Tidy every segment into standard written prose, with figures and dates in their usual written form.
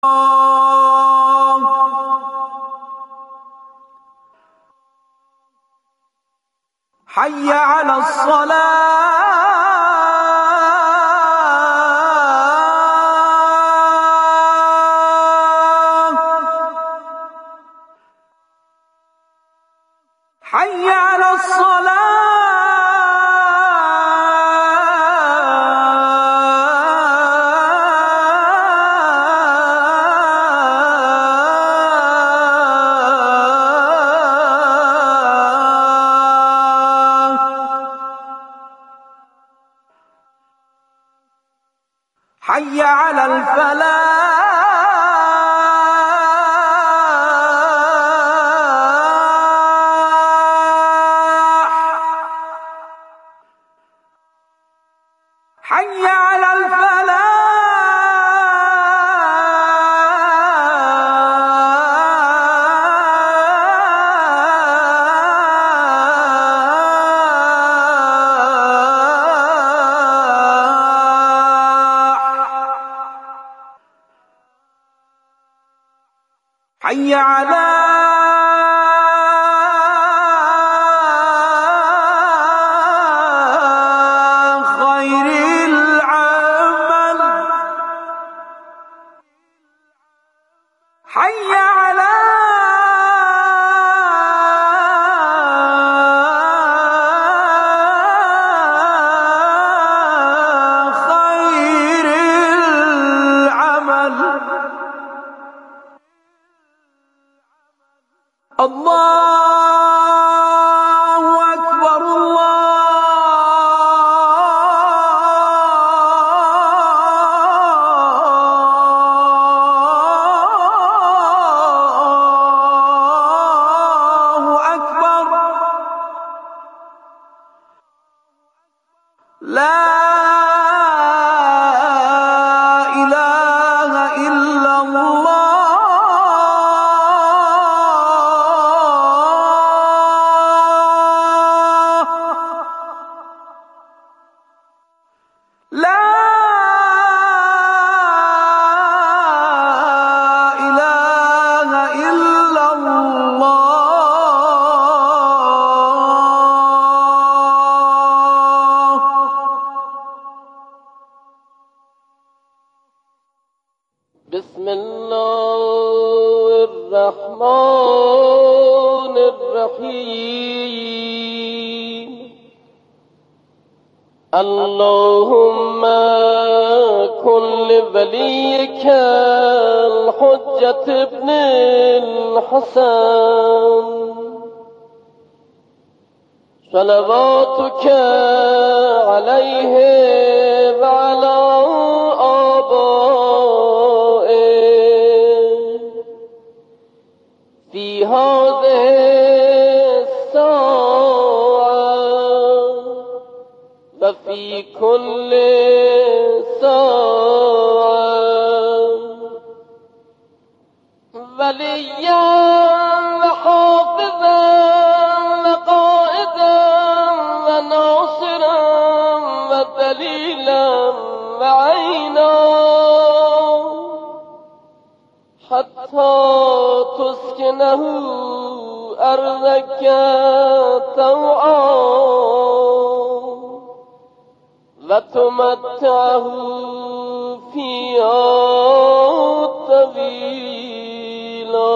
حي على الصلاة حي على الصلاة حي على الفلاح حي على الفلاح حي على خير العمل حي على خير العمل. الله أكبر الله أكبر. لا إله إلا الله. لا إله إلا الله. بسم الله الرحمن الرحيم. اللهم كن لوليك الحجة ابن الحسن صلواتك عليه وعلى آبائه في هذه الساعة وفي كل ساعة وليا وحافظا وقائدا وناصرا ودليلا وعينا حتى تسكنه أرضك طوعا وتمتعه فيها طويلا.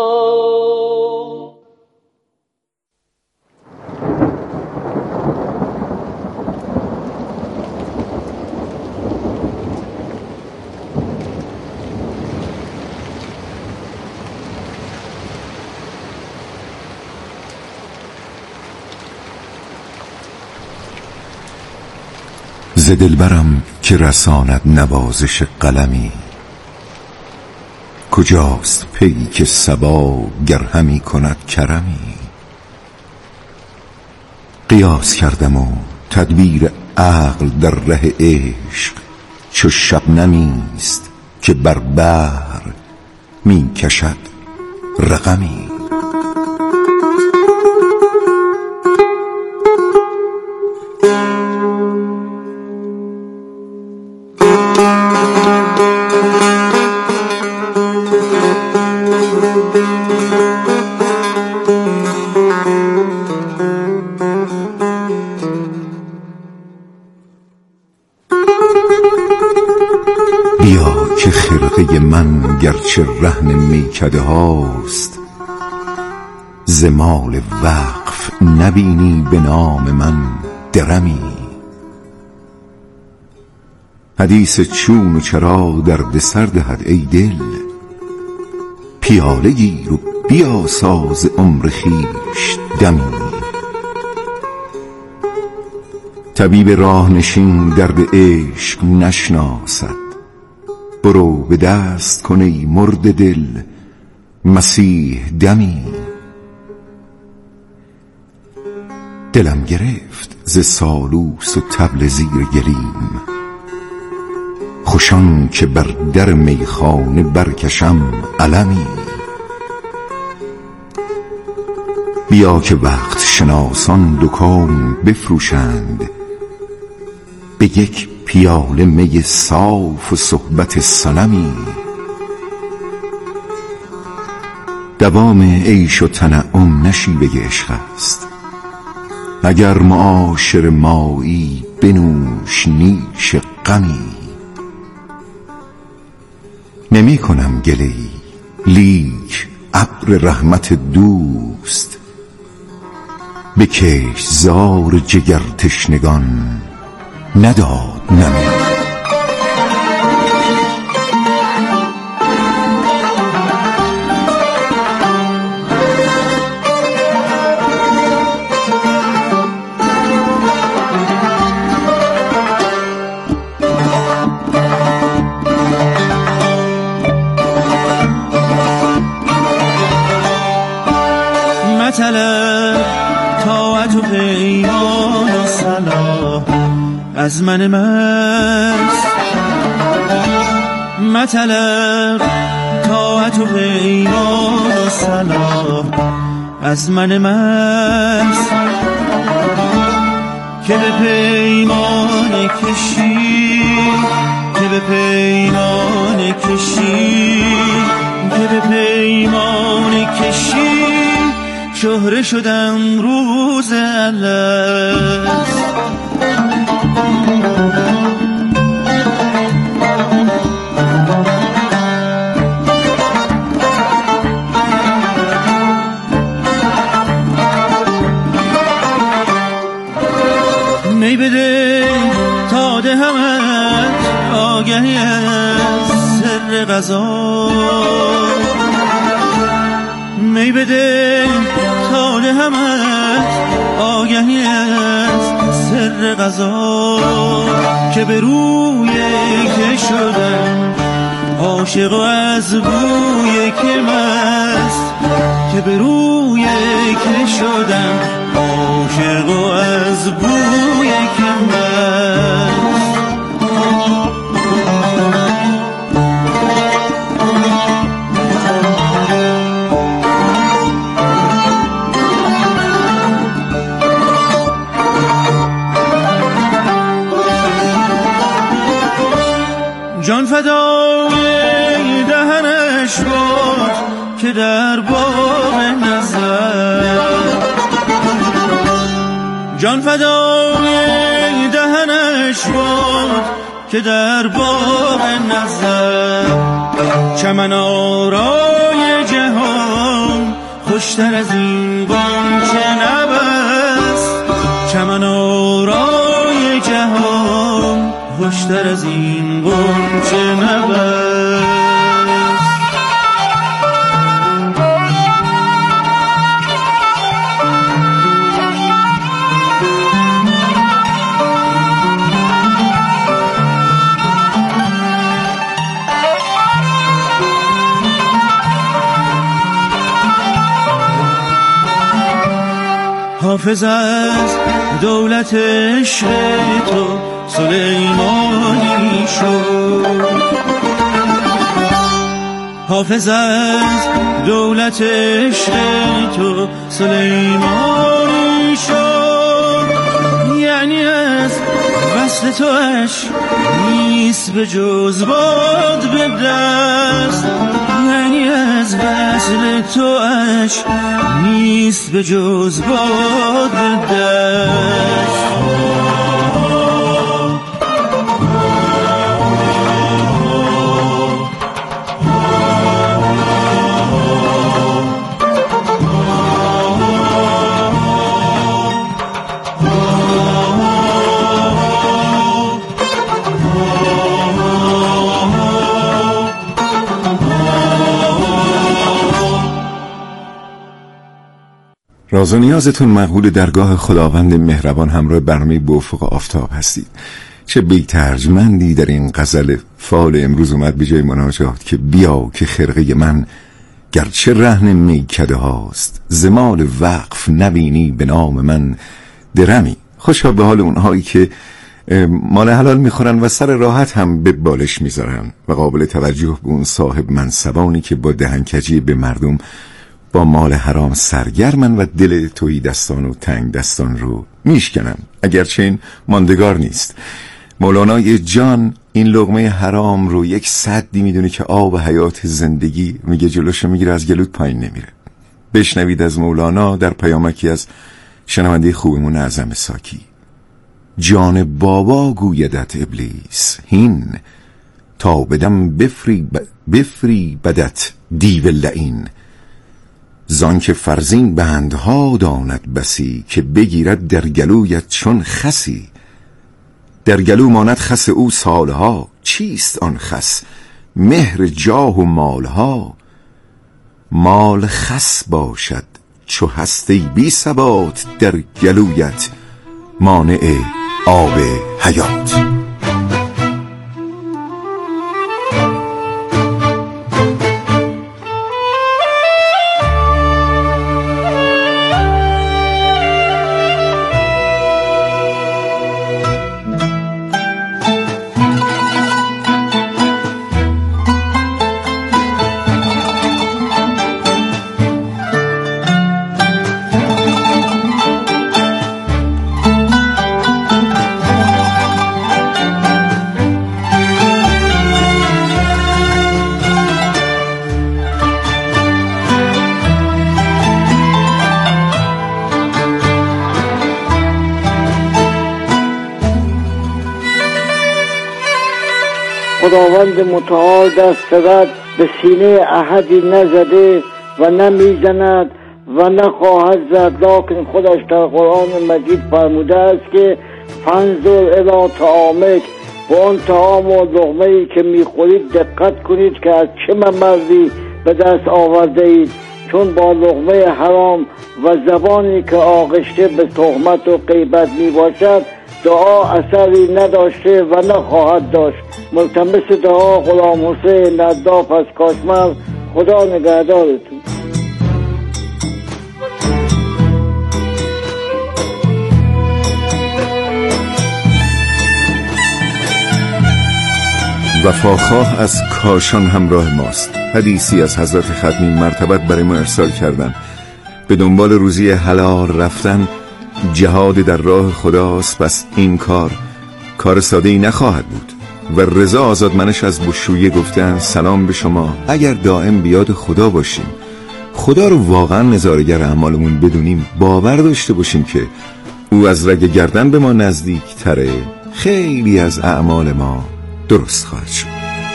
ز دلبرم که رساند نوازش قلمی، کجاست پی که صبا گر همی کند کرمی. قیاس کردم و تدبیر عقل در ره عشق چو شبنمیست که بر بحر می کشد رقمی. بیا که خرقه من گرچه رهن میکده هاست، ز مال وقف نبینی به نام من درمی. حدیث چون و چرا درد سر دهد ای دل، پیاله گیر و بیاساز عمر خویش دمی. طبیب راه نشین درد عشق نشناسد، برو به دست کن ای مرد دل مسیح دمی. دلم گرفت ز سالوس و طبل زیر گلیم، خوشان که بر در میخانه برکشم علمی. بیا که وقت شناسان دکان بفروشند، به یک پیاله می صاف و صحبت صنمی. دوام عیش و تنعم نشیوه عشق است، اگر معاشر مایی بنوش نیش غمی. نمی کنم گله‌ای لیک ابر رحمت دوست، به کشتزار جگر تشنگان نداد نمی. مطلب طاعت و پیمان و صلاح از من مست، مطلب طاعت و پیمان و صلاح از من مست. که به پیمان کشی، که به پیمان کشی، که به پیمان کشی، شهره شدم روز الست. می بده تا دهمت آگهی از سر قضا، می بده تا دهمت آگهی از سر قضا. که به روی که شدم عاشق و از بوی که مست، که به روی که شدم عاشق و از بوی که مست. جان فدای دهنش بود که در باغ نظر، جان فدای دهنش بود که در باغ نظر. چمن آرای جهان خوشتر از این غنچه نبست، چمن آرای جهان خوشتر از این غنچه نبست. حافظ از دولت عشق تو سلیمانی شد، حافظ از دولت عشق تو سلیمانی شد. یعنی از وصل تو عشق نیست به جز باد به دست، یعنی از وصل تو اش نیست به جز باد به دست. راز و نیازتون مقبول درگاه خداوند مهربان همراه برنامه به افق آفتاب هستید. چه بی‌ترجمندی در این غزل فال امروز اومد به جای مناجات که بیا که خرقه من گرچه رهن میکده هاست، زمال وقف نبینی به نام من درمی. خوشا به حال اونهایی که مال حلال میخورن و سر راحت هم به بالش میذارن و قابل توجه به اون صاحب منصبانی که با دهنکجی به مردم با مال حرام سرگرمن و دل تویی دستان و تنگ دستان رو میشکنن، اگرچه این ماندگار نیست. مولانای جان این لقمه حرام رو یک سدی میدونه که آب حیات زندگی، میگه جلوشو میگیره از گلوت پایین نمیره. بشنوید از مولانا در پیامکی از شنونده خوبمون اعظم ساکی. جان بابا گویدت ابلیس هین، تا بدم بفری بدت دیو لعین. زان که فرزین بندها داند بسی، که بگیرد در گلویت چون خسی. در گلو ماند خس او سالها، چیست آن خس؟ مهر جاه و مالها. مال خس باشد چو هستی بی ثبات، در گلویت مانع آب حیات. خداوند متعال دست رد به سینه احدی نزده و نمیزند و نخواهد زد، لکن خودش در قرآن مجید فرموده است که فانظر الی طعامک، به اون طعام و لقمه‌ای که میخورید دقت کنید که از چه مردی به دست آورده اید، چون با لقمه حرام و زبانی که آغشته به تهمت و غیبت میباشد دعا اثری نداشته و نخواهد داشت. ملتمس دعا غلام حسین نداف از کاشمر. خدا نگهدارتون. وفاخواه از کاشان همراه ماست. حدیثی از حضرت ختمی مرتبت برای ما ارسال کردن. به دنبال روزی حلال رفتن جهاد در راه خداست، پس این کار ساده‌ای نخواهد بود. و رضا آزادمنش از بوشویه گفتن سلام به شما، اگر دائم بیاد خدا باشیم، خدا رو واقعا نظاره‌گر اعمالمون بدونیم، باور داشته باشیم که او از رگ گردن به ما نزدیک تره، خیلی از اعمال ما درست خواهد شد.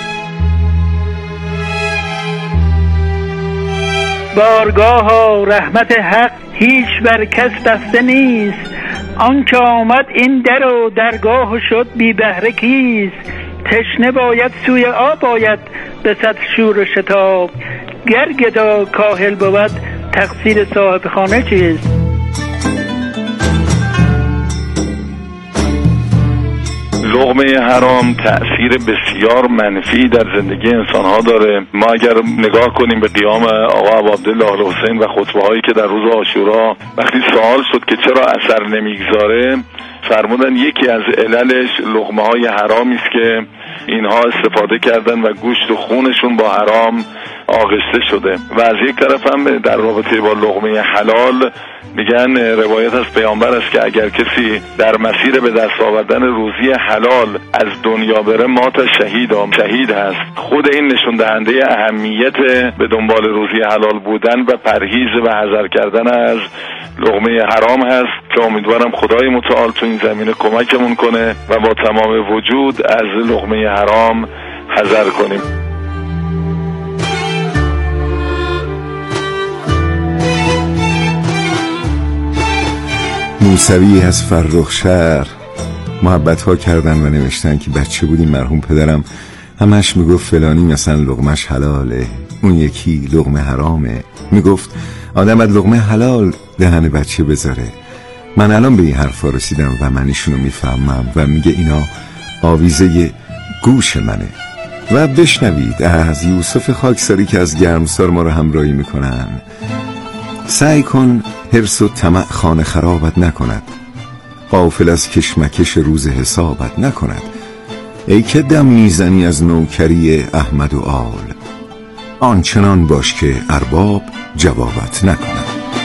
بارگاه رحمت حق هیچ بر کس بسته نیست، آنچه آمد این در و درگاه شد بی بهره کیست. تشنه باید سوی آب باید به صد شور و شتاب، گر گدا کاهل بود تقصیر صاحب خانه چیست. لقمه حرام تأثیر بسیار منفی در زندگی انسان‌ها داره. ما اگر نگاه کنیم به قیام آقا ابوعبدالله آل حسین و خطبه‌هایی که در روز عاشورا وقتی سوال شد که چرا اثر نمیگذاره، فرمودن یکی از عللش لقمه‌های حرامی است که اینها استفاده کردن و گوشت و خونشون با حرام آغشته شده. و از یک طرف هم در رابطه با لقمه حلال میگن روایت از پیامبر است که اگر کسی در مسیر به دست آوردن روزی حلال از دنیا بره مات شهید هست. خود این نشون دهنده اهمیت به دنبال روزی حلال بودن و پرهیز و حذر کردن از لقمه حرام هست که امیدوارم خدای متعال تو این زمینه کمکمون کنه و با تمام وجود از لقمه حرام حذر کنیم. موسوی از فرخ شهر محبت ها کردن و نوشتن که بچه بودیم مرحوم پدرم همش میگفت فلانی مثلا لقمش حلاله، اون یکی لقمه حرامه. میگفت آدم از لقمه حلال دهن بچه بذاره. من الان به این حرفا رسیدم و من ایشونو میفهمم و میگه اینا آویزه گوش منه. و بشنوید از یوسف خاکساری که از گرمسار ما رو همراهی میکنن. سعی کن حرص و طمع خانه خرابت نکند، غافل از کشمکش روز حسابت نکند. ای که دم میزنی از نوکری احمد و آل، آنچنان باش که ارباب جوابت نکند.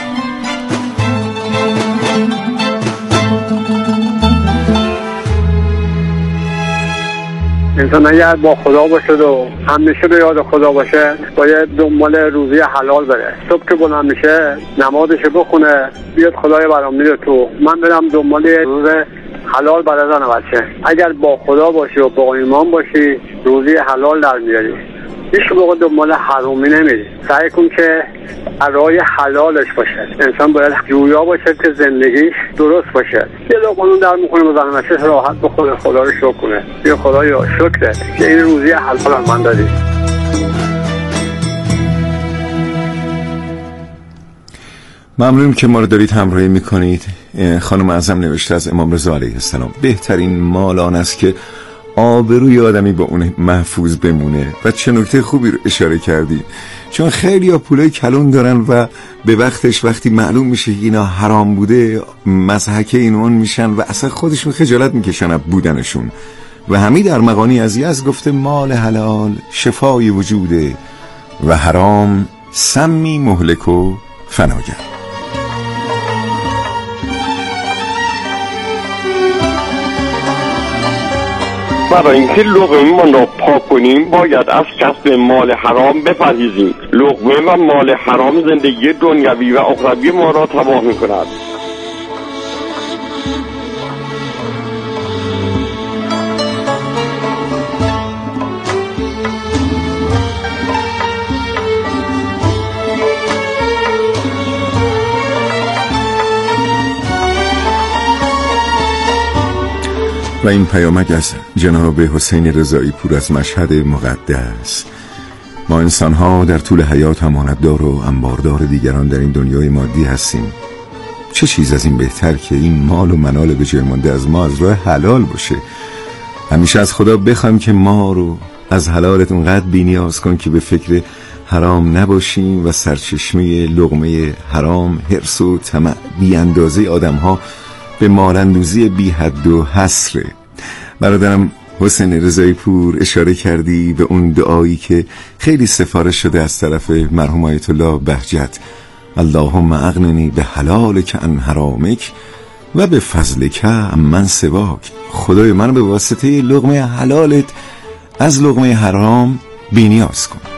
انسان اگر با خدا باشه و همیشه به یاد خدا باشه باید دنبال روزی حلال بره. صبح که بلند میشه نمازشو بخونه، بیاد خدای برام میره تو، من برم دنبال روز حلال برای زن و بچه. اگر با خدا باشی و با ایمان باشی روزی حلال در میاری، هیچ موقع دنبال حرامی نمیری. سعی کن که راه حلالش باشه. انسان باید جویا باشه که زندگیش درست باشه. یه لقمه در میکنه و زن و بچه راحت بخوره، خدا رو شکر کنه. بیا خدایا شکره که این روزی حلال من دادی. ممنونم که ما رو دارید همراهی میکنید. خانم اعظم نوشته از امام رضا علیه السلام بهترین مال آن است که آبروی آدمی با اون محفوظ بمونه. و چه نکته خوبی رو اشاره کردی، چون خیلی ها پولای کلون دارن و به وقتش وقتی معلوم میشه اینا حرام بوده مضحک این اون میشن و اصلا خودشون خجالت میکشن بودنشون. و همین در مغانی از یزد گفته مال حلال شفای وجوده و حرام سمی مهلک و فناگر. برای اینکه لقمه را پاک کنیم باید از کسب مال حرام بپرهیزیم. لقمه و مال حرام زندگی دنیوی و اخروی ما را تباه می‌کند. و این پیامک از جناب حسین رضایی پور از مشهد مقدس. ما انسان ها در طول حیات امانتدار و انباردار دیگران در این دنیای مادی هستیم. چه چیز از این بهتر که این مال و منال به جای مانده از ما از راه حلال باشه. همیشه از خدا بخوایم که ما رو از حلالت اونقدر بی‌نیاز کن که به فکر حرام نباشیم و سرچشمه لقمه حرام حرص و طمع بی اندازه آدم ها به مالندوزی بی حد و حصره. برادرم حسین رضایی پور اشاره کردی به اون دعایی که خیلی سفارش شده از طرف مرحوم آیت الله بهجت، اللهم اغننی به حلالک عن حرامک و به فضلک من سواک. خدای من به واسطه لقمه حلالت از لقمه حرام بی‌نیاز کن.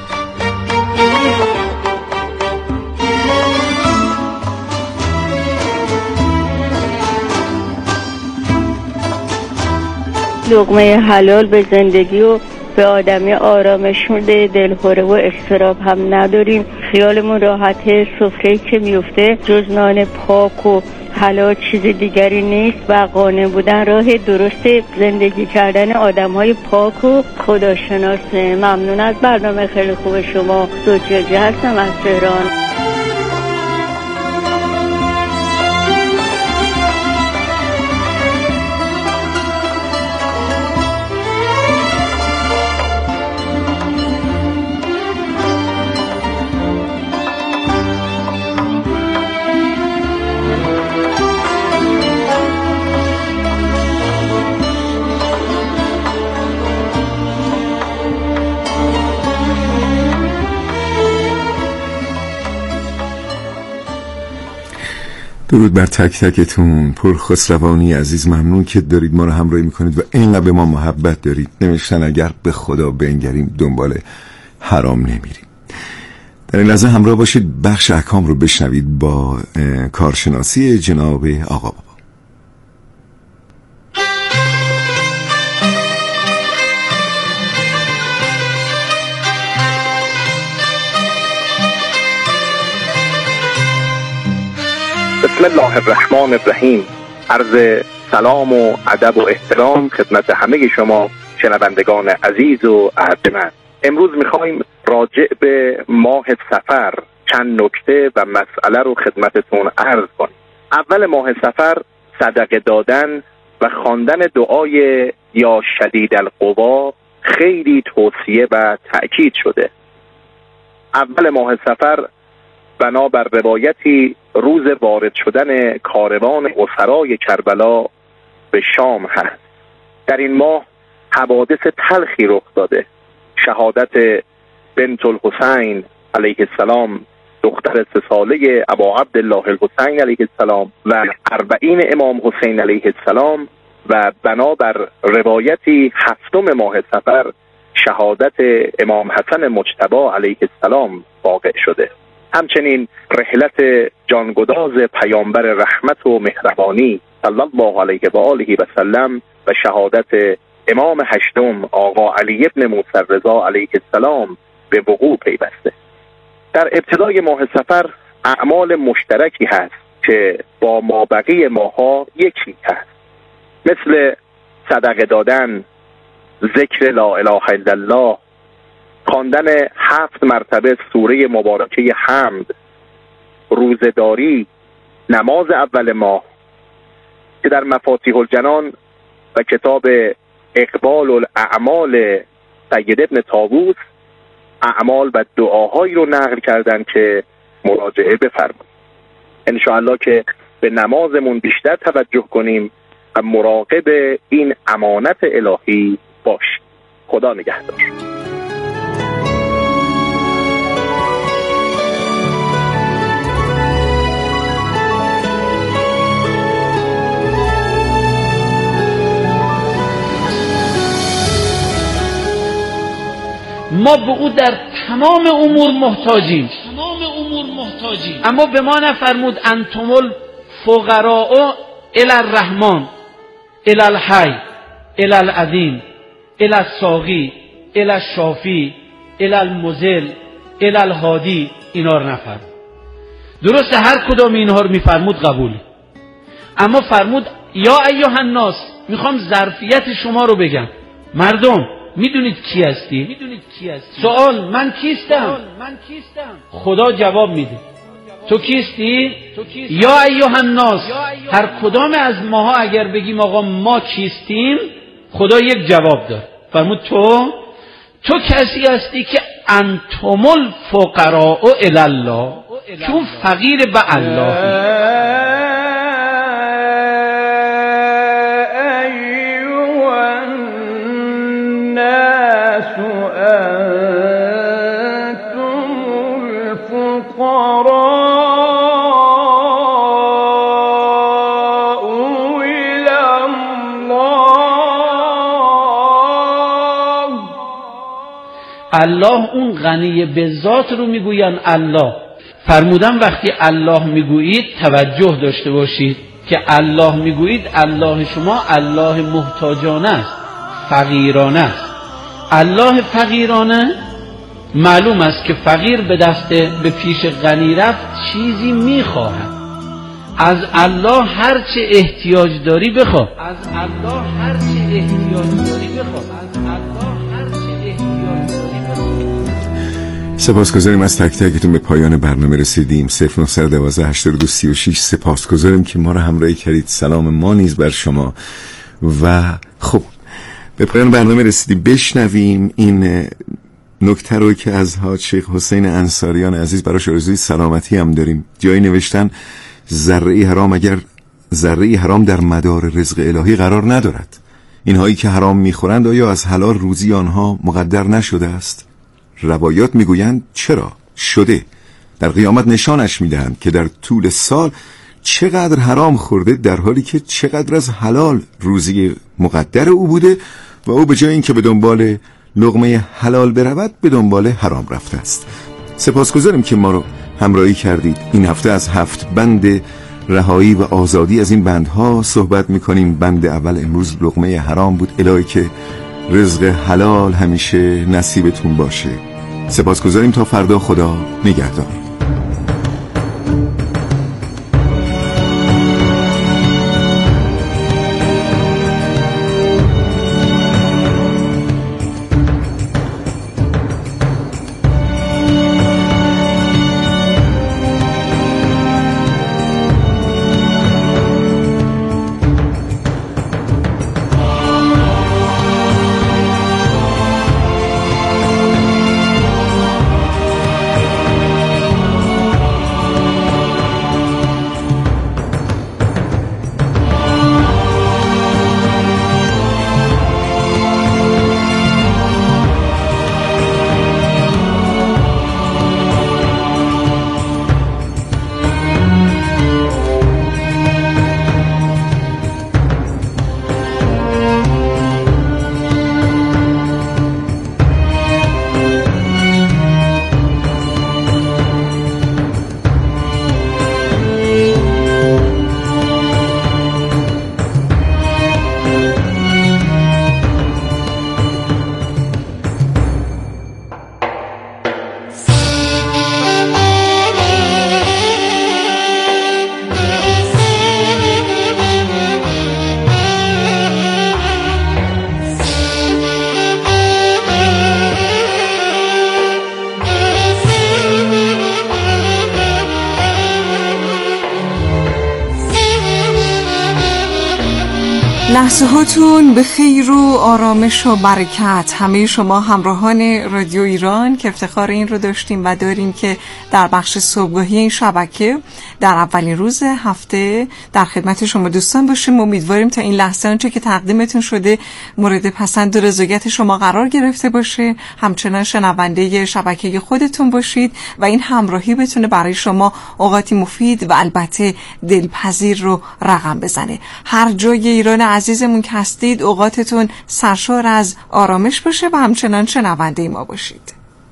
لقمه حلال به زندگی و به آدمی آرامش میده، دلخوره و اضطراب هم نداریم، خیالمون راحته. سفره‌ای که میفته جز نان پاک و حلال چیز دیگری نیست و قانع بودن راه درست زندگی کردن آدم‌های پاک و خداشناسه. ممنون از برنامه خیلی خوب شما. زوجیه هستم از تهران. درود بر تک تکتون. پرخسروانی عزیز، ممنون که دارید ما رو همراهی میکنید و اینقدر به ما محبت دارید. نوشتن اگر به خدا بنگریم دنبال حرام نمیریم. در این لحظه همراه باشید بخش احکام رو بشنوید با کارشناسی جناب آقا بابا. بسم الله الرحمن الرحیم. عرض سلام و ادب و احترام خدمت همه شما شنوندگان عزیز و ارجمند. امروز میخوایم راجع به ماه صفر چند نکته و مسئله رو خدمتتون عرض کنیم. اول ماه صفر صدقه دادن و خواندن دعای یا شدید القوا خیلی توصیه و تأکید شده. اول ماه صفر بنابر روایتی روز وارد شدن کاروان اسرای کربلا به شام هست. در این ماه حوادث تلخی رخ داده. شهادت بنت الحسین علیه السلام، دختر 3 ساله ابا عبدالله الحسین علیه السلام و 40 امام حسین علیه السلام و بنابر روایتی 7 ماه صفر شهادت امام حسن مجتبی علیه السلام واقع شده. همچنین رحلت جانگداز پیامبر رحمت و مهربانی صلی الله علیه و آله و سلم و شهادت امام 8 آقا علی ابن موسی رضا علیه السلام به وقوع پیوسته. در ابتدای ماه صفر اعمال مشترکی هست که با مابقی ماها یکی هست، مثل صدقه دادن، ذکر لا اله الا الله، خواندن 7 مرتبه سوره مبارکه حمد، روزه‌داری، نماز اول ماه که در مفاتیح الجنان و کتاب اقبال الاعمال سید ابن طاووس اعمال و دعاهایی رو نقل کردن که مراجعه بفرمایید. انشاءالله که به نمازمون بیشتر توجه کنیم و مراقب این امانت الهی باشیم. خدا نگهدار. ما به او در تمام امور محتاجیم، اما به ما نفرمود انتم الفقراء الی الرحمن الی الحی الی العظیم الی الساقی الی الشافی الی المذل الی الهادی. اینا رو نفرمود. درسته هر کدام اینها رو میفرمود قبولی، اما فرمود یا ایها الناس. میخوام ظرفیت شما رو بگم. مردم میدونید کی هستی؟ سوال من کیستم؟ خدا جواب میده تو کیستی؟ یا ایها الناس. هر کدام از ماها اگر بگیم آقا ما کیستیم، خدا یک جواب داد. فرمود تو کسی هستی که انتم الفقراء الی الله، چون فقیر به الله. الله اون غنی به ذات رو میگوین الله. فرمودم وقتی الله میگویید توجه داشته باشید که الله میگویید الله شما الله محتاجانه است، فقیرانه است. الله فقیرانه معلوم است که فقیر به دست به پیش غنی رفت چیزی میخواهد. از الله هر چه احتیاج داری بخواه. سپاسگزاریم از تک تکتون. به پایان برنامه رسیدیم. 0912 8236. سپاسگزاریم که ما رو همراهی کردید. سلام ما نیز بر شما. و خب به پایان برنامه رسیدیم. بشنویم این نکته رو که از حاج شیخ حسین انصاریان عزیز براش آرزوی سلامتی هم داریم. جایی نوشتن ذره حرام اگر ذره حرام در مدار رزق الهی قرار ندارد، اینهایی که حرام میخورند آیا از حلال روزی آنها مقدر نشده است؟ روایات میگویند چرا شده. در قیامت نشانش میدهند که در طول سال چقدر حرام خورده در حالی که چقدر از حلال روزی مقدر او بوده و او به جای اینکه به دنبال لقمه حلال برود به دنبال حرام رفته است. سپاسگزاریم که ما رو همراهی کردید. این هفته از 7 بند رهایی و آزادی از این بندها صحبت میکنیم. بند اول امروز لقمه حرام بود. الهی که رزق حلال همیشه نصیبتون باشه. سپاسگزاریم. تا فردا. خدا نگهدار. لحظه هاتون به خیر و آرامش و برکت. همه شما همراهان رادیو ایران که افتخار این رو داشتیم و داریم که در بخش صبحگاهی این شبکه در اولین روز هفته در خدمت شما دوستان باشیم. امیدواریم تا این لحظه آنچه که تقدیمتون شده مورد پسند و رضایت شما قرار گرفته باشه. همچنان شنونده شبکه خودتون باشید و این همراهی بتونه برای شما اوقاتی مفید و البته دلپذیر رو رقم بزنه. هر جای ایران عزیزمون که هستید اوقاتتون سرشار از آرامش باشه و همچنان شنونده ما باشید.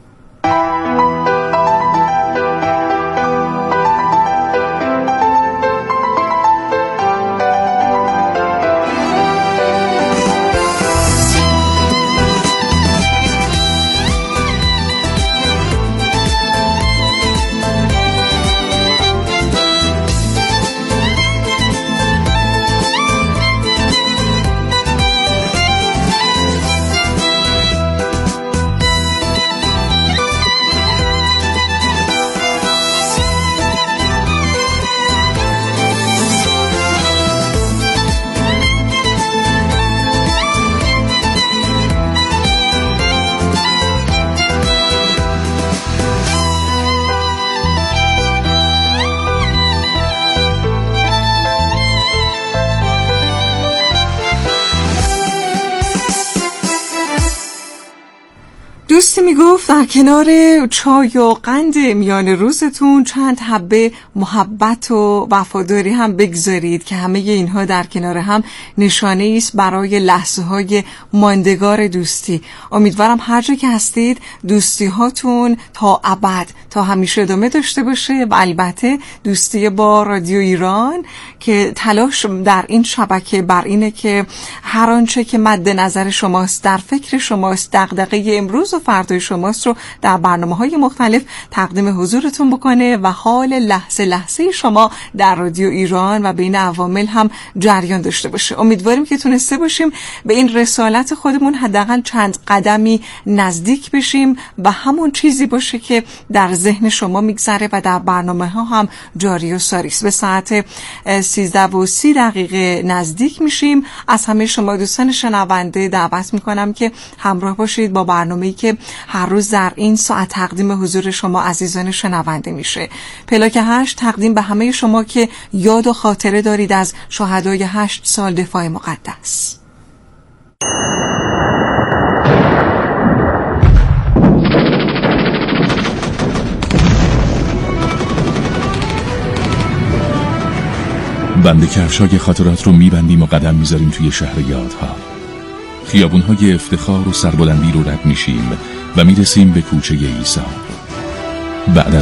دوستی میگفت در کنار چای و قند میان روزتون چند حبه محبت و وفاداری هم بگذارید که همه اینها در کنار هم نشانه است برای لحظه های ماندگار دوستی. امیدوارم هر جا که هستید دوستی هاتون تا ابد تا همیشه ادامه داشته باشه و البته دوستی با رادیو ایران که تلاش در این شبکه بر اینه که هر آنچه که مد نظر شماست، در فکر شماست، دغدغه امروز و فردای شماست رو در برنامه‌های مختلف تقدیم حضورتون بکنه و حال لحظه لحظه شما در رادیو ایران و بین عوامل هم جریان داشته باشه. امیدواریم که تونسته باشیم به این رسالت خودمون حداقل چند قدمی نزدیک بشیم و همون چیزی باشه که در ذهن شما میگذره و در برنامه‌ها هم جاری و ساری است. به ساعت 13:30 نزدیک میشیم. از همه شما دوستان شنونده دعوت میکنم که همراه باشید با برنامه‌ای که هر روز در این ساعت تقدیم حضور شما عزیزان شنونده میشه. پلاک 8 تقدیم به همه شما که یاد و خاطره دارید از شهدای 8 سال دفاع مقدس. بند کفشای خاطرات رو میبندیم و قدم میذاریم توی شهر یادها. خیابونهای افتخار و سربلندی رو رد میشیم و میرسیم به کوچه ایثار. بعد از